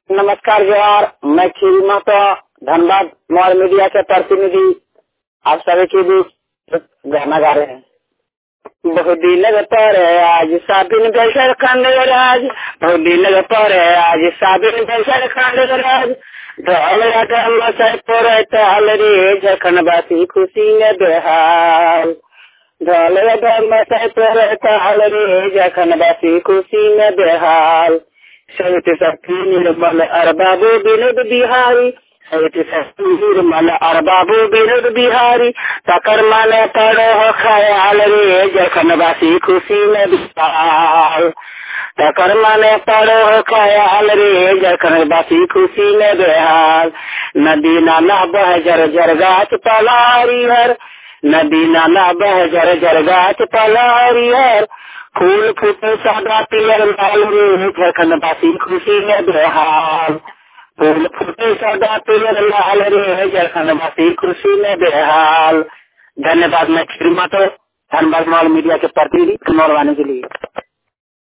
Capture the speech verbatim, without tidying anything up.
नमस्कार जोहार। मैं खीरी महतो धनबाद मॉल मीडिया के प्रतिनिधि आप सभी के बीच गाना गा रहे हैं। बहुत दिन लग पर आज साबिन बैसर खाने राज, बहुत दिन लग पर आज साबिन बैसर खाने राज, ढोल ढम सर पर ताल रे जखन बासी खुशी में बेहाल, ढोल ढम सर पर ताल रे जखन बासी खुशी में बेहाल। सहित शक्ति निर्मल अर बाबू विनोद बिहारी, सहित शक्ति निर्मल अर बाबू विनोद बिहारी, तकर माने पड़ो हो ख्याल रे जखन बासी खुशी में बेहाल, तकर माने पड़ो हो ख्याल रे जखन बासी खुशी में बेहाल। नदी नाला बह जर जर गाछ पलारी हर, नदी नाला बह जर जर गाछ पलारी हर, फूल फूटे सादा पियर लाल रे जखन बासी खुशी में बेहाल, फूल फूटे सादा पियर लाल रे जखन बासी खुशी में बेहाल। धन्यवाद। मैं खीरी महतो धनबाद मॉल मीडिया के प्रतिनिधि नौरवाने के लिए।